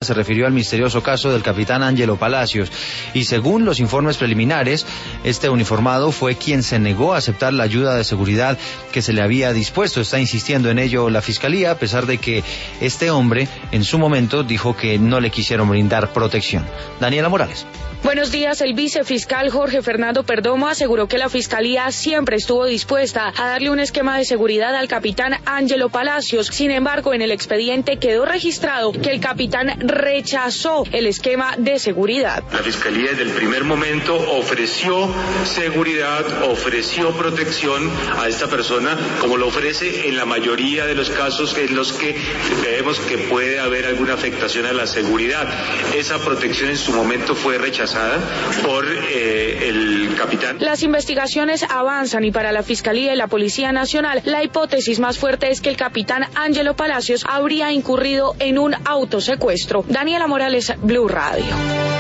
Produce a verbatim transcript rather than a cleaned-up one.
se refirió al misterioso caso del capitán Ángelo Palacios y según los informes preliminares, este uniformado fue quien se negó a aceptar la ayuda de seguridad que se le había dispuesto. Está insistiendo en ello la Fiscalía, a pesar de que este hombre en su momento dijo que no le quisieron brindar protección. Daniela Morales. Buenos días. El vicefiscal Jorge Fernando Perdomo aseguró que la Fiscalía siempre estuvo dispuesta a darle un esquema de seguridad al capitán Ángelo Palacios. Sin embargo, en el expediente quedó registrado que el capitán rechazó el esquema de seguridad. La Fiscalía desde el primer momento ofreció seguridad, ofreció protección a esta persona, como lo ofrece en la mayoría de los casos en los que vemos que puede haber alguna afectación a la seguridad. Esa protección en su momento fue rechazada por eh, el capitán. Las investigaciones avanzan y para la Fiscalía y la Policía Nacional, la hipótesis más fuerte es que el capitán Ángelo Palacios habría incurrido en un autosecuestro. Daniela Morales, Blue Radio.